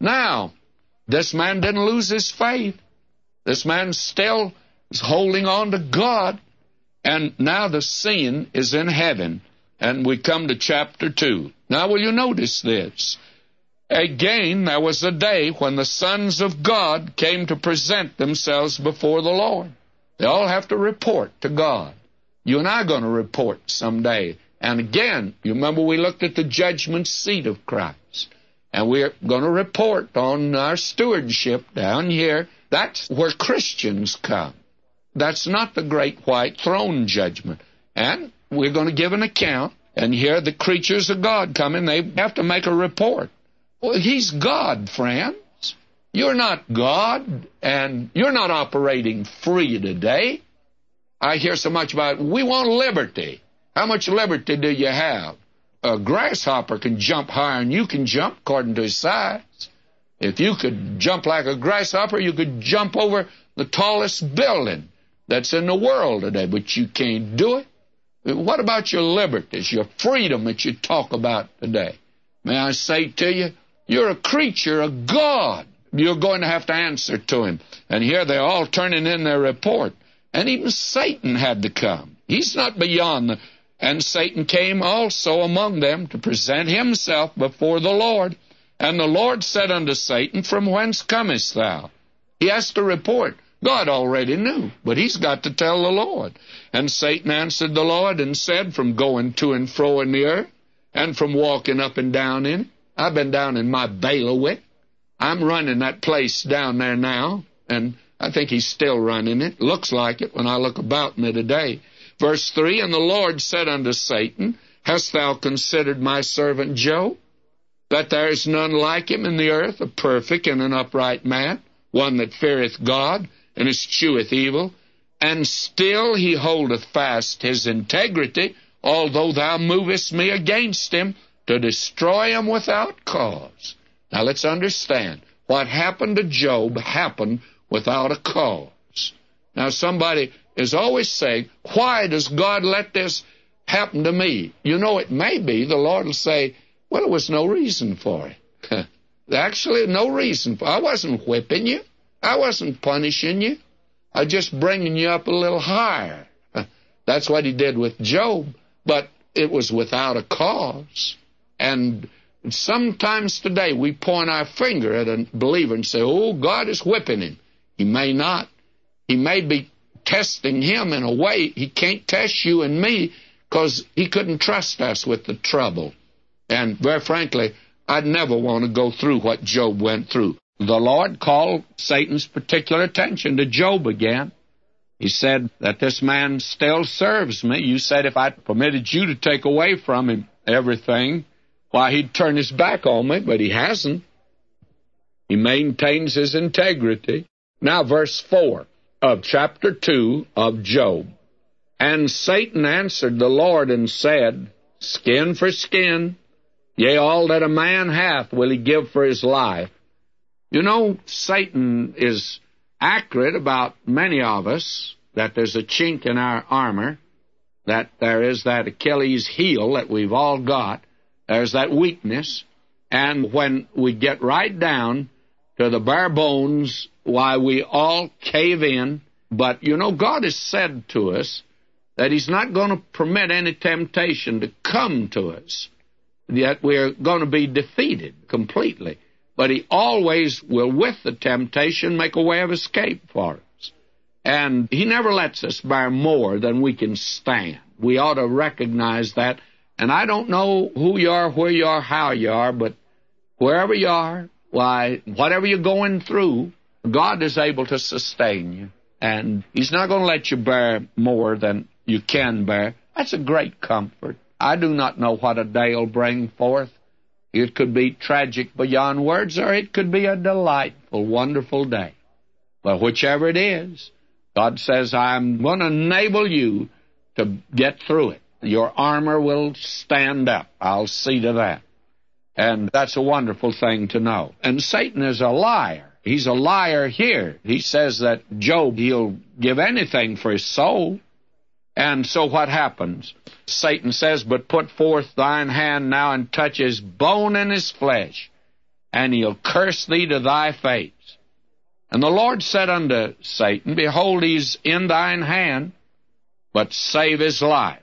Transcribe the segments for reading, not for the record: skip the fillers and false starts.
Now, this man didn't lose his faith. This man still is holding on to God. And now the scene is in heaven. And we come to chapter 2. Now, will you notice this? Again, there was a day when the sons of God came to present themselves before the Lord. They all have to report to God. You and I are going to report someday. And again, you remember we looked at the judgment seat of Christ. And we're going to report on our stewardship down here. That's where Christians come. That's not the great white throne judgment. And we're going to give an account. And here the creatures of God come in. They have to make a report. Well, he's God, friends. You're not God, and you're not operating free today. I hear so much about, we want liberty. How much liberty do you have? A grasshopper can jump higher than you can jump according to his size. If you could jump like a grasshopper, you could jump over the tallest building that's in the world today, but you can't do it. What about your liberties, your freedom that you talk about today? May I say to you, you're a creature of God. You're going to have to answer to him. And here they're all turning in their report. And even Satan had to come. He's not beyond. And Satan came also among them to present himself before the Lord. And the Lord said unto Satan, From whence comest thou? He has to report. God already knew, but he's got to tell the Lord. And Satan answered the Lord and said, From going to and fro in the earth, and from walking up and down in it. I've been down in my bailiwick. I'm running that place down there now, and I think he's still running it. Looks like it when I look about me today. Verse 3, And the Lord said unto Satan, Hast thou considered my servant Job, that there is none like him in the earth, a perfect and an upright man, one that feareth God, and escheweth evil, and still he holdeth fast his integrity, although thou movest me against him, to destroy him without cause. Now let's understand, what happened to Job happened without a cause. Now somebody is always saying, why does God let this happen to me? You know, it may be the Lord will say, well, there was no reason for it. Actually, no reason for it. I wasn't whipping you. I wasn't punishing you. I was just bringing you up a little higher. That's what he did with Job, but it was without a cause. And sometimes today we point our finger at a believer and say, oh, God is whipping him. He may not. He may be testing him in a way. He can't test you and me because he couldn't trust us with the trouble. And very frankly, I'd never want to go through what Job went through. The Lord called Satan's particular attention to Job again. He said that this man still serves me. You said if I permitted you to take away from him everything, why, he'd turn his back on me, but he hasn't. He maintains his integrity. Now, verse 4 of chapter 2 of Job. And Satan answered the Lord and said, Skin for skin, yea, all that a man hath will he give for his life. You know, Satan is accurate about many of us, that there's a chink in our armor, that there is that Achilles heel that we've all got. There's that weakness, and when we get right down to the bare bones, why, we all cave in. But, you know, God has said to us that he's not going to permit any temptation to come to us, yet we're going to be defeated completely. But he always will, with the temptation, make a way of escape for us. And he never lets us bear more than we can stand. We ought to recognize that. And I don't know who you are, where you are, how you are, but wherever you are, why, whatever you're going through, God is able to sustain you. And he's not going to let you bear more than you can bear. That's a great comfort. I do not know what a day will bring forth. It could be tragic beyond words, or it could be a delightful, wonderful day. But whichever it is, God says, I'm going to enable you to get through it. Your armor will stand up. I'll see to that. And that's a wonderful thing to know. And Satan is a liar. He's a liar here. He says that Job, he'll give anything for his soul. And so what happens? Satan says, But put forth thine hand now and touch his bone and his flesh, and he'll curse thee to thy face. And the Lord said unto Satan, Behold, he's in thine hand, but save his life.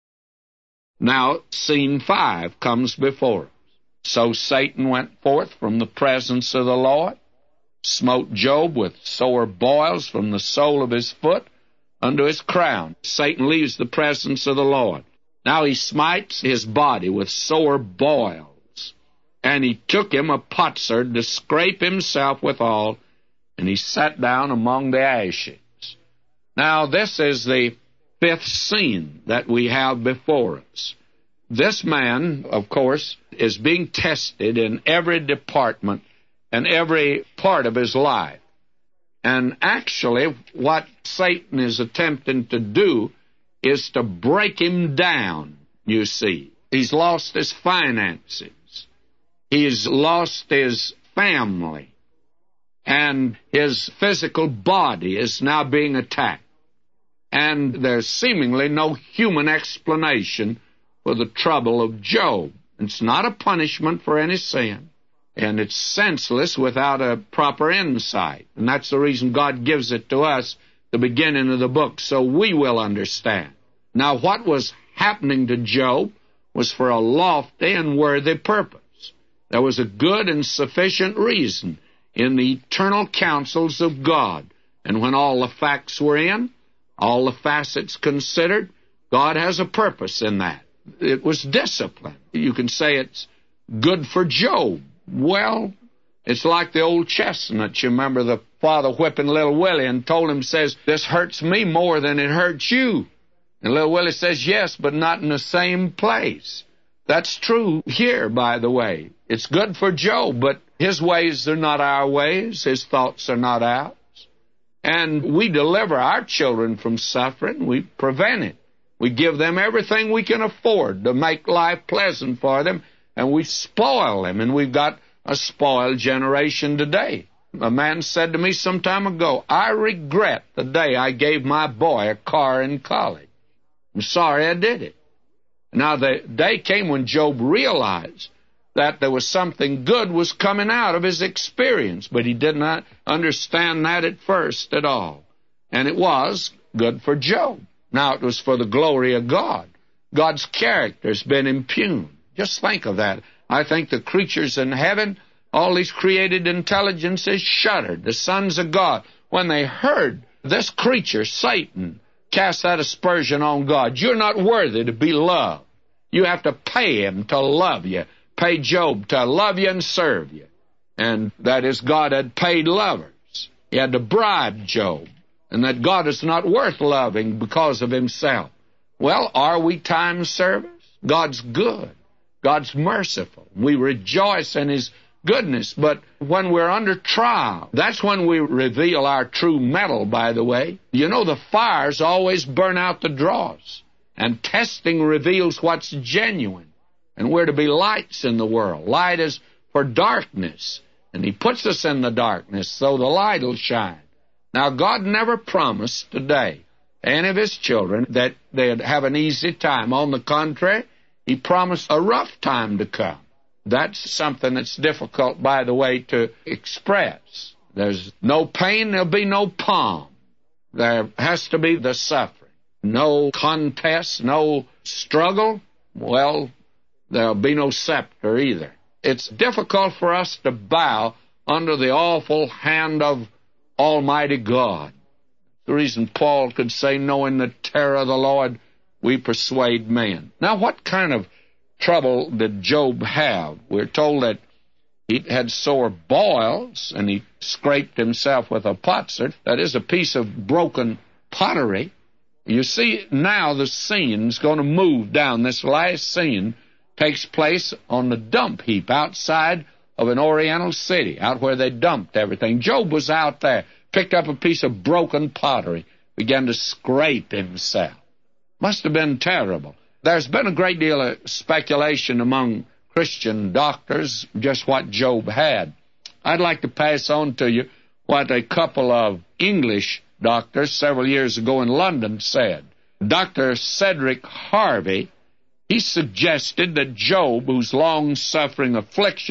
Now, scene 5 comes before us. So Satan went forth from the presence of the Lord, smote Job with sore boils from the sole of his foot unto his crown. Satan leaves the presence of the Lord. Now he smites his body with sore boils, and he took him a potsherd to scrape himself withal, and he sat down among the ashes. Now this is the 5th scene that we have before us. This man, of course, is being tested in every department and every part of his life. And actually, what Satan is attempting to do is to break him down, you see. He's lost his finances. He's lost his family. And his physical body is now being attacked. And there's seemingly no human explanation for the trouble of Job. It's not a punishment for any sin, and it's senseless without a proper insight. And that's the reason God gives it to us, the beginning of the book, so we will understand. Now, what was happening to Job was for a lofty and worthy purpose. There was a good and sufficient reason in the eternal counsels of God. And when all the facts were in, all the facets considered, God has a purpose in that. It was discipline. You can say it's good for Job. Well, it's like the old chestnut. You remember the father whipping little Willie and told him, says, this hurts me more than it hurts you. And little Willie says, yes, but not in the same place. That's true here, by the way. It's good for Job, but his ways are not our ways. His thoughts are not ours. And we deliver our children from suffering. We prevent it. We give them everything we can afford to make life pleasant for them, and we spoil them, and we've got a spoiled generation today. A man said to me some time ago, I regret the day I gave my boy a car in college. I'm sorry I did it. Now, the day came when Job realized that there was something good was coming out of his experience, but he did not understand that at first at all. And it was good for Job. Now, it was for the glory of God. God's character has been impugned. Just think of that. I think the creatures in heaven, all these created intelligences, shuddered. The sons of God, when they heard this creature, Satan, cast that aspersion on God. You're not worthy to be loved. You have to pay him to love you. Pay Job to love you and serve you. And that is, God had paid lovers. He had to bribe Job. And that God is not worth loving because of himself. Well, are we time servers? God's good. God's merciful. We rejoice in his goodness. But when we're under trial, that's when we reveal our true mettle, by the way. You know, the fires always burn out the dross. And testing reveals what's genuine. And we're to be lights in the world. Light is for darkness. And he puts us in the darkness so the light will shine. Now, God never promised today any of his children that they'd have an easy time. On the contrary, he promised a rough time to come. That's something that's difficult, by the way, to express. There's no pain, there'll be no palm. There has to be the suffering. No contest, no struggle. Well, there'll be no scepter either. It's difficult for us to bow under the awful hand of Almighty God. The reason Paul could say, knowing the terror of the Lord, we persuade men. Now, what kind of trouble did Job have? We're told that he had sore boils, and he scraped himself with a potsherd. That is a piece of broken pottery. You see, now the scene's going to move down. This last scene takes place on the dump heap outside of an oriental city, out where they dumped everything. Job was out there, picked up a piece of broken pottery, began to scrape himself. Must have been terrible. There's been a great deal of speculation among Christian doctors just what Job had. I'd like to pass on to you what a couple of English doctors several years ago in London said. Dr. Cedric Harvey, he suggested that Job, whose long-suffering affliction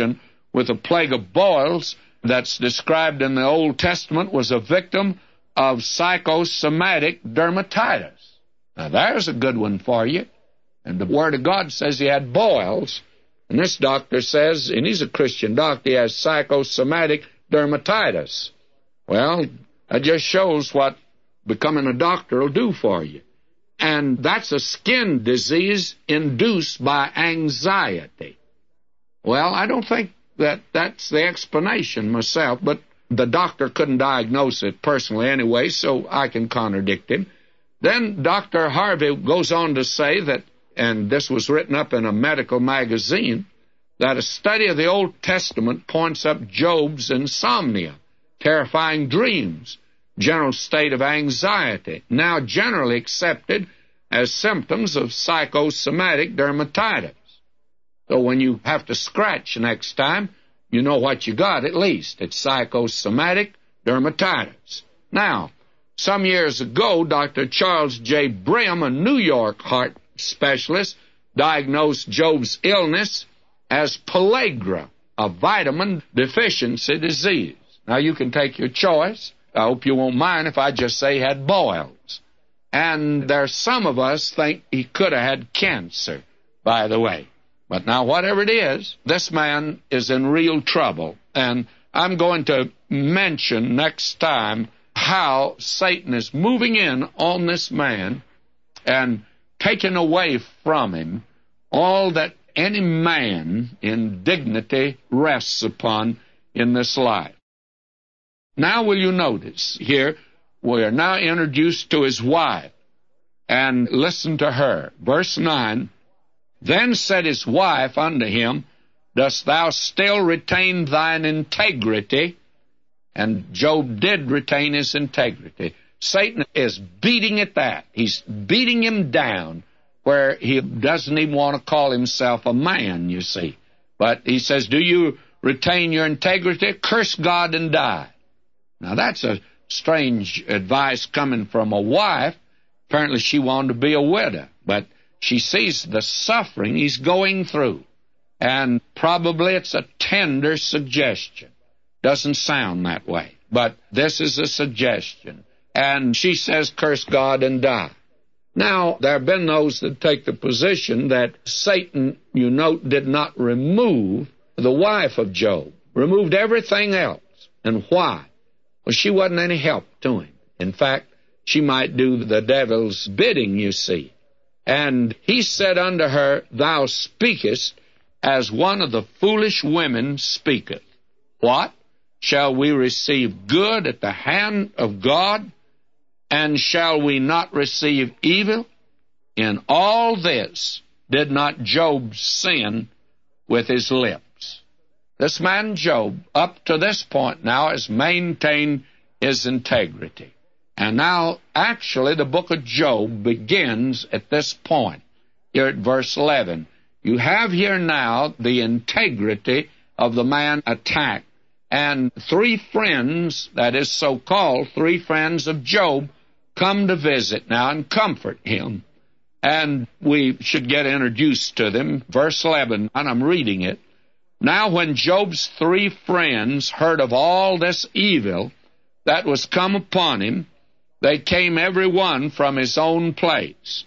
with a plague of boils that's described in the Old Testament was a victim of psychosomatic dermatitis. Now, there's a good one for you. And the Word of God says he had boils. And this doctor says, and he's a Christian doctor, he has psychosomatic dermatitis. Well, that just shows what becoming a doctor will do for you. And that's a skin disease induced by anxiety. Well, I don't think that's the explanation myself, but the doctor couldn't diagnose it personally anyway, so I can contradict him. Then Dr. Harvey goes on to say that, and this was written up in a medical magazine, that a study of the Old Testament points up Job's insomnia, terrifying dreams, general state of anxiety, now generally accepted as symptoms of psychosomatic dermatitis. So when you have to scratch next time, you know what you got at least. It's psychosomatic dermatitis. Now, some years ago, Dr. Charles J. Brim, a New York heart specialist, diagnosed Job's illness as pellagra, a vitamin deficiency disease. Now, you can take your choice. I hope you won't mind if I just say he had boils. And there's some of us think he could have had cancer, by the way. But now, whatever it is, this man is in real trouble. And I'm going to mention next time how Satan is moving in on this man and taking away from him all that any man in dignity rests upon in this life. Now will you notice here, we are now introduced to his wife. And listen to her. Verse 9, Then said his wife unto him, Dost thou still retain thine integrity? And Job did retain his integrity. Satan is beating at that. He's beating him down where he doesn't even want to call himself a man, you see. But he says, do you retain your integrity? Curse God and die. Now, that's a strange advice coming from a wife. Apparently, she wanted to be a widow, but she sees the suffering he's going through. And probably it's a tender suggestion. Doesn't sound that way, but this is a suggestion. And she says, curse God and die. Now, there have been those that take the position that Satan, you note, did not remove the wife of Job, removed everything else. And why? Well, she wasn't any help to him. In fact, she might do the devil's bidding, you see. And he said unto her, Thou speakest as one of the foolish women speaketh. What? Shall we receive good at the hand of God? And shall we not receive evil? In all this did not Job sin with his lips. This man Job, up to this point now, has maintained his integrity. And now, actually, the book of Job begins at this point, here at verse 11. You have here now the integrity of the man attacked. And three friends, that is so-called three friends of Job, come to visit now and comfort him. And we should get introduced to them. Verse 11, and I'm reading it. Now when Job's three friends heard of all this evil that was come upon him, they came every one from his own place.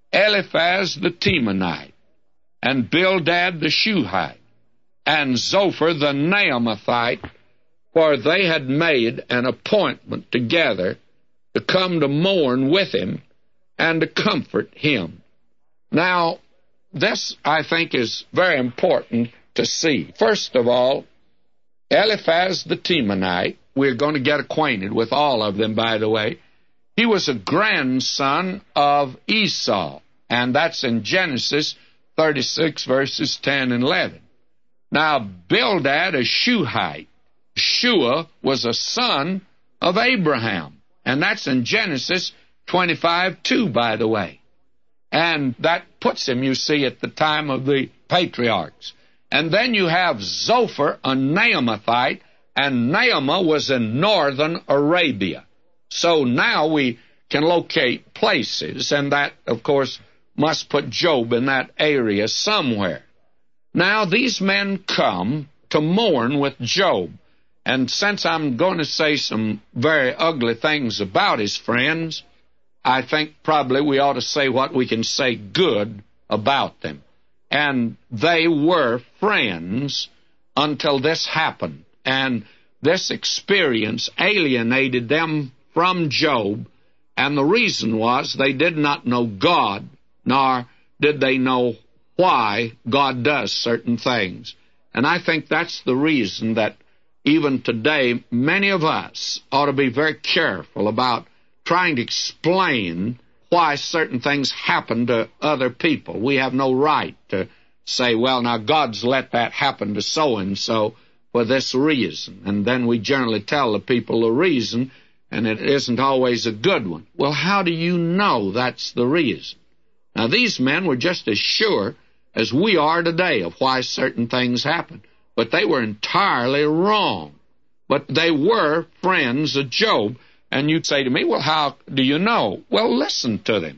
Eliphaz the Temanite, and Bildad the Shuhite, and Zophar the Naamathite, for they had made an appointment together to come to mourn with him and to comfort him. Now, this, I think, is very important to see. First of all, Eliphaz the Temanite, we're going to get acquainted with all of them, by the way. He was a grandson of Esau, and that's in Genesis 36, verses 10 and 11. Now, Bildad, a Shuhite. Shua was a son of Abraham, and that's in Genesis 25:2, by the way. And that puts him, you see, at the time of the patriarchs. And then you have Zophar, a Naamathite, and Naamah was in northern Arabia. So now we can locate places, and that, of course, must put Job in that area somewhere. Now these men come to mourn with Job. And since I'm going to say some very ugly things about his friends, I think probably we ought to say what we can say good about them. And they were friends until this happened. And this experience alienated them from Job, and the reason was they did not know God, nor did they know why God does certain things. And I think that's the reason that even today, many of us ought to be very careful about trying to explain why certain things happen to other people. We have no right to say, well, now God's let that happen to so-and-so for this reason. And then we generally tell the people the reason, and it isn't always a good one. Well, how do you know that's the reason? Now, these men were just as sure as we are today of why certain things happen, but they were entirely wrong. But they were friends of Job. And you'd say to me, well, how do you know? Well, listen to them.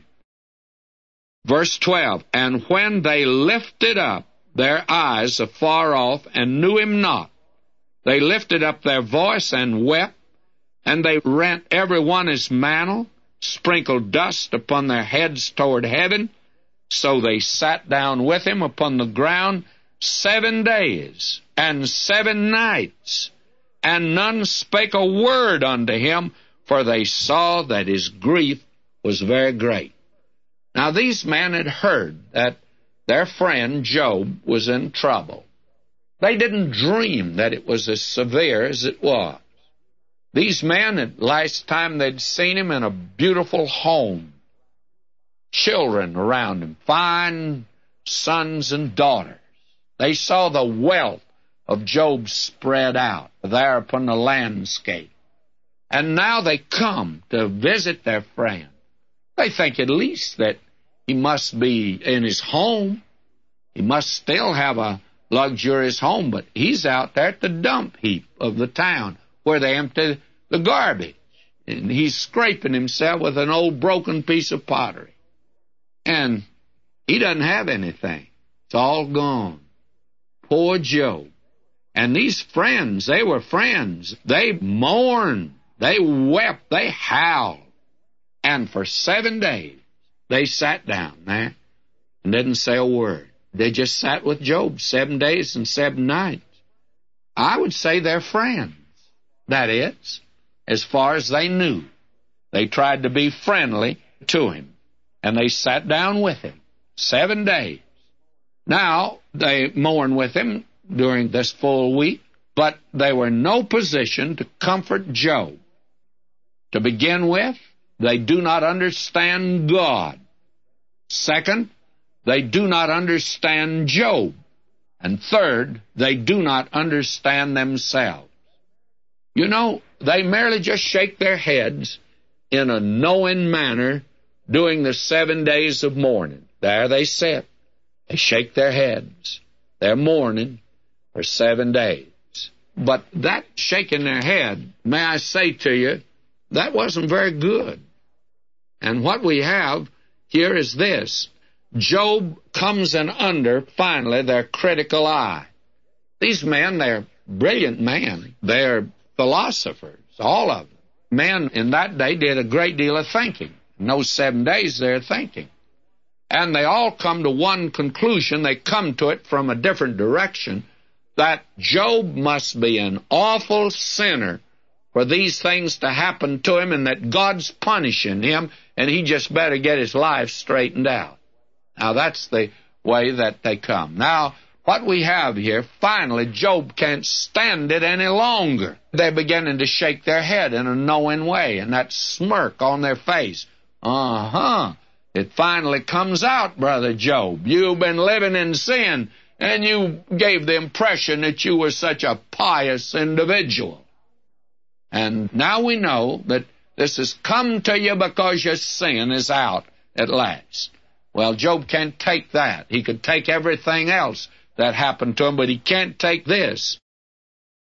Verse 12, and when they lifted up their eyes afar off and knew him not, they lifted up their voice and wept, and they rent every one his mantle, sprinkled dust upon their heads toward heaven. So they sat down with him upon the ground 7 days and 7 nights, and none spake a word unto him, for they saw that his grief was very great. Now these men had heard that their friend Job was in trouble. They didn't dream that it was as severe as it was. These men, at last time they'd seen him in a beautiful home, children around him, fine sons and daughters. They saw the wealth of Job spread out there upon the landscape. And now they come to visit their friend. They think at least that he must be in his home. He must still have a luxurious home, but he's out there at the dump heap of the town where they empty the garbage. And he's scraping himself with an old broken piece of pottery. And he doesn't have anything. It's all gone. Poor Job. And these friends, they were friends. They mourned. They wept. They howled. And for 7 days, they sat down there and didn't say a word. They just sat with Job 7 days and 7 nights. I would say they're friends. That is, as far as they knew. They tried to be friendly to him, and they sat down with him 7 days. Now, they mourned with him during this full week, but they were in no position to comfort Job. To begin with, they do not understand God. Second, they do not understand Job. And third, they do not understand themselves. You know, they merely just shake their heads in a knowing manner during the 7 days of mourning. There they sit. They shake their heads. They're mourning for 7 days. But that shaking their head, may I say to you, that wasn't very good. And what we have here is this. Job comes in under, finally, their critical eye. These men, they're brilliant men. They're philosophers, all of them. Men in that day did a great deal of thinking. In those 7 days, they're thinking. And they all come to one conclusion. They come to it from a different direction, that Job must be an awful sinner for these things to happen to him, and that God's punishing him, and he just better get his life straightened out. Now, that's the way that they come. Now, what we have here, finally, Job can't stand it any longer. They're beginning to shake their head in a knowing way, and that smirk on their face. It finally comes out, Brother Job. You've been living in sin, and you gave the impression that you were such a pious individual. And now we know that this has come to you because your sin is out at last. Well, Job can't take that. He could take everything else that happened to him, but he can't take this.